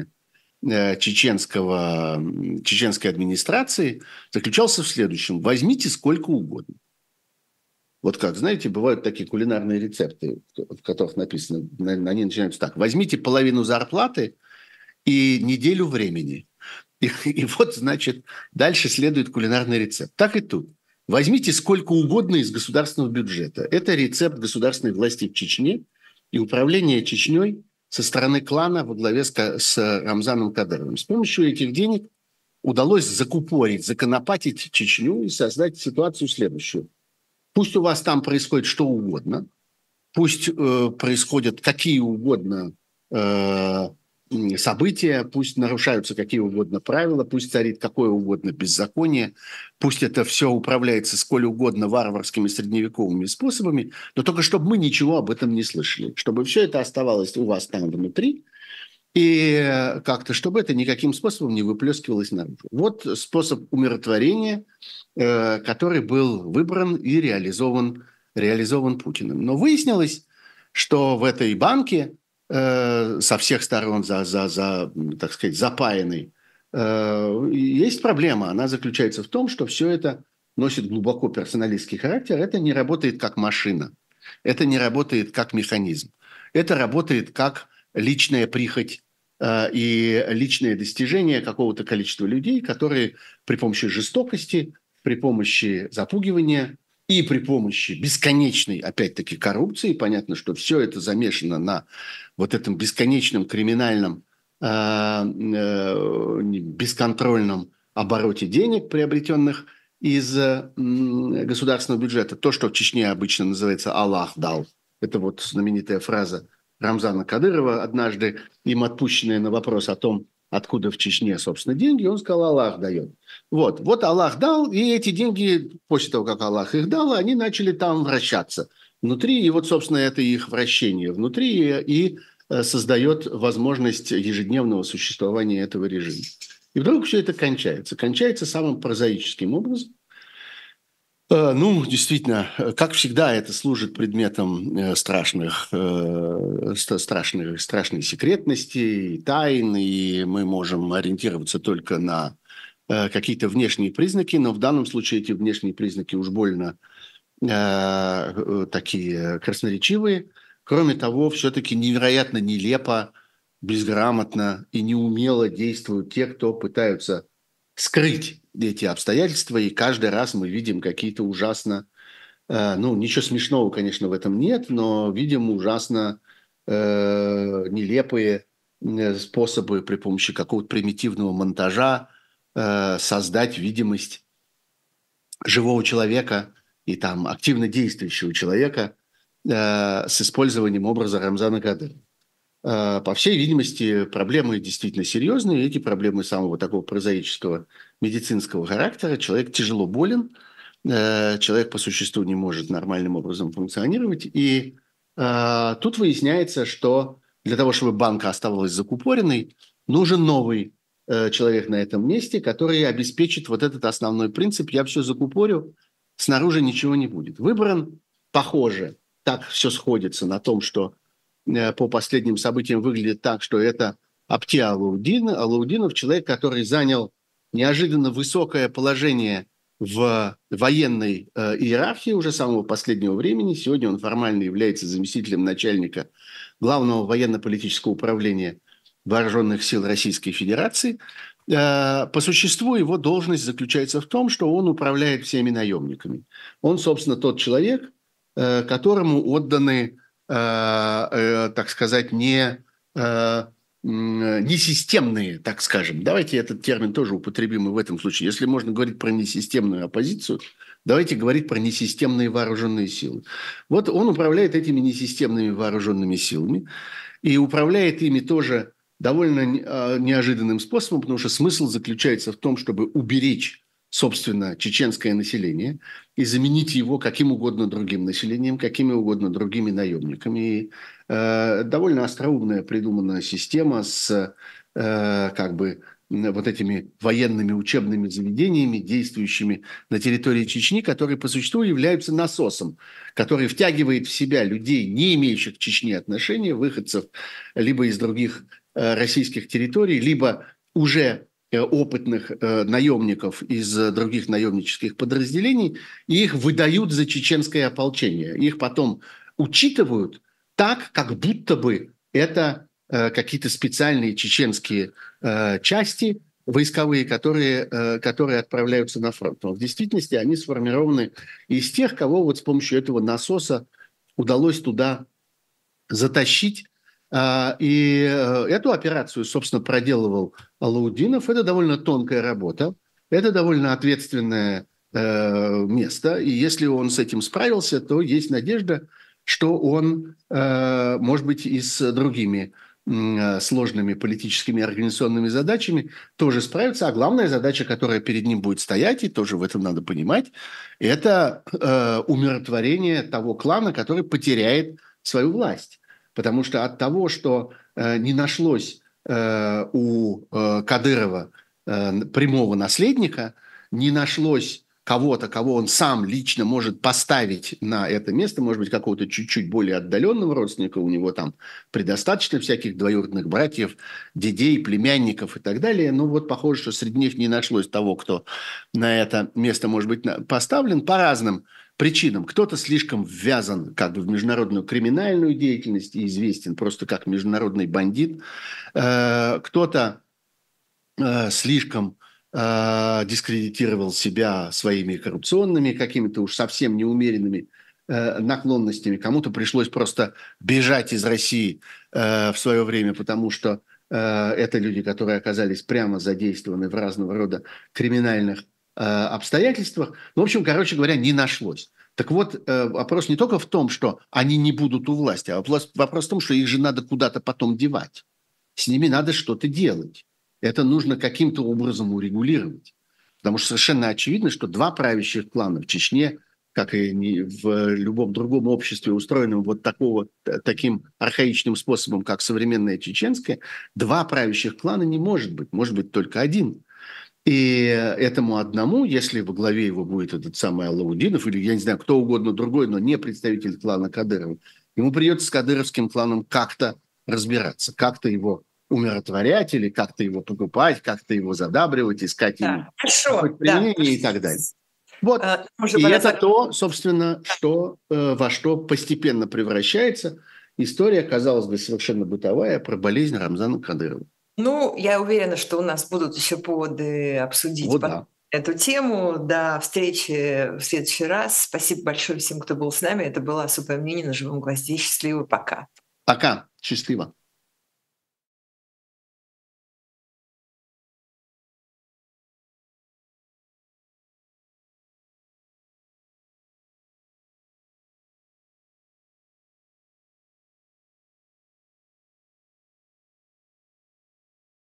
чеченской администрации заключался в следующем. Возьмите сколько угодно. Вот как, знаете, бывают такие кулинарные рецепты, в которых написано, они начинаются так. Возьмите половину зарплаты и неделю времени. И вот, значит, дальше следует кулинарный рецепт. Так и тут. Возьмите сколько угодно из государственного бюджета. Это рецепт государственной власти в Чечне и управление Чечней со стороны клана во главе с Рамзаном Кадыровым. С помощью этих денег удалось закупорить, законопатить Чечню и создать ситуацию следующую. Пусть у вас там происходит что угодно, пусть происходят какие угодно события, пусть нарушаются какие угодно правила, пусть царит какое угодно беззаконие, пусть это все управляется сколь угодно варварскими средневековыми способами, но только чтобы мы ничего об этом не слышали, чтобы все это оставалось у вас там внутри, и как-то, чтобы это никаким способом не выплескивалось наружу. Вот способ умиротворения, который был выбран и реализован Путиным. Но выяснилось, что в этой банке со всех сторон так сказать, запаянный, есть проблема. Она заключается в том, что все это носит глубоко персоналистский характер. Это не работает как машина. Это не работает как механизм. Это работает как личная прихоть и личное достижение какого-то количества людей, которые при помощи жестокости, при помощи запугивания и при помощи бесконечной, опять-таки, коррупции, понятно, что все это замешано на вот этом бесконечном криминальном, бесконтрольном обороте денег, приобретенных из государственного бюджета. То, что в Чечне обычно называется «Аллах дал». Это вот знаменитая фраза Рамзана Кадырова, однажды им отпущенная на вопрос о том, откуда в Чечне, собственно, деньги, он сказал, Аллах дает. Вот Аллах дал, и эти деньги, после того, как Аллах их дал, они начали там вращаться. внутри, и вот, собственно, это их вращение внутри и создает возможность ежедневного существования этого режима. И вдруг все это кончается. Кончается самым прозаическим образом. Ну, действительно, как всегда, это служит предметом страшной секретности и тайн, и мы можем ориентироваться только на какие-то внешние признаки, но в данном случае эти внешние признаки уж больно такие красноречивые. Кроме того, все-таки невероятно нелепо, безграмотно и неумело действуют те, кто пытаются скрыть эти обстоятельства, и каждый раз мы видим какие-то ужасно, ну, ничего смешного, конечно, в этом нет, но видим ужасно нелепые способы при помощи какого-то примитивного монтажа создать видимость живого человека и там активно действующего человека с использованием образа Рамзана Кадырова. По всей видимости, проблемы действительно серьезные. Эти проблемы самого такого прозаического медицинского характера. Человек тяжело болен, человек по существу не может нормальным образом функционировать. И тут выясняется, что для того, чтобы банка оставалась закупоренной, нужен новый человек на этом месте, который обеспечит вот этот основной принцип: я все закупорю, снаружи ничего не будет. Выбран, похоже, так все сходится на том, что по последним событиям выглядит так, что это Апти Алаудинов, человек, который занял неожиданно высокое положение в военной иерархии уже с самого последнего времени. Сегодня он формально является заместителем начальника Главного военно-политического управления Вооруженных сил Российской Федерации. По существу его должность заключается в том, что он управляет всеми наемниками. Он, собственно, тот человек, которому отданы, так сказать, не системные, так скажем. Давайте этот термин тоже употребим и в этом случае. Если можно говорить про несистемную оппозицию, давайте говорить про несистемные вооруженные силы. Вот он управляет этими несистемными вооруженными силами и управляет ими тоже довольно неожиданным способом, потому что смысл заключается в том, чтобы уберечь, собственно, чеченское население и заменить его каким угодно другим населением, какими угодно другими наемниками. И, довольно остроумная придуманная система с вот этими военными учебными заведениями, действующими на территории Чечни, которые по существу являются насосом, который втягивает в себя людей, не имеющих к Чечне отношения, выходцев либо из других российских территорий, либо уже опытных наемников из других наемнических подразделений, и их выдают за чеченское ополчение. Их потом учитывают так, как будто бы это какие-то специальные чеченские части войсковые, которые отправляются на фронт. Но в действительности они сформированы из тех, кого вот с помощью этого насоса удалось туда затащить. И эту операцию, собственно, проделывал Алаудинов. Это довольно тонкая работа, это довольно ответственное место. И если он с этим справился, то есть надежда, что он, может быть, и с другими сложными политическими и организационными задачами тоже справится. А главная задача, которая перед ним будет стоять, и тоже в этом надо понимать, это умиротворение того клана, который потеряет свою власть. Потому что от того, что не нашлось у Кадырова прямого наследника, не нашлось кого-то, кого он сам лично может поставить на это место, может быть, какого-то чуть-чуть более отдаленного родственника, у него там предостаточно всяких двоюродных братьев, дедей, племянников и так далее. Ну вот похоже, что среди них не нашлось того, кто на это место может быть поставлен по разным причинам. Кто-то слишком ввязан как бы в международную криминальную деятельность и известен просто как международный бандит. Кто-то слишком дискредитировал себя своими коррупционными, какими-то уж совсем неумеренными наклонностями. Кому-то пришлось просто бежать из России в свое время, потому что это люди, которые оказались прямо задействованы в разного рода криминальных обстоятельствах. Ну, в общем, короче говоря, не нашлось. Так вот, вопрос не только в том, что они не будут у власти, а вопрос в том, что их же надо куда-то потом девать. С ними надо что-то делать. Это нужно каким-то образом урегулировать. Потому что совершенно очевидно, что два правящих клана в Чечне как и в любом другом обществе, устроенном вот таким архаичным способом, как современное чеченское, два правящих клана не может быть только один. И этому одному, если во главе его будет этот самый Алаудинов, или, я не знаю, кто угодно другой, но не представитель клана Кадырова, ему придется с кадыровским кланом как-то разбираться, как-то его умиротворять или как-то его покупать, как-то его задабривать, искать ему применение и так далее. Вот. И это то, собственно, во что постепенно превращается история, казалось бы, совершенно бытовая, про болезнь Рамзана Кадырова. Ну, я уверена, что у нас будут еще поводы обсудить эту тему. До встречи в следующий раз. Спасибо большое всем, кто был с нами. Это было «Особое мнение» на «Живом гвозде». Счастливо, пока. Пока. Счастливо.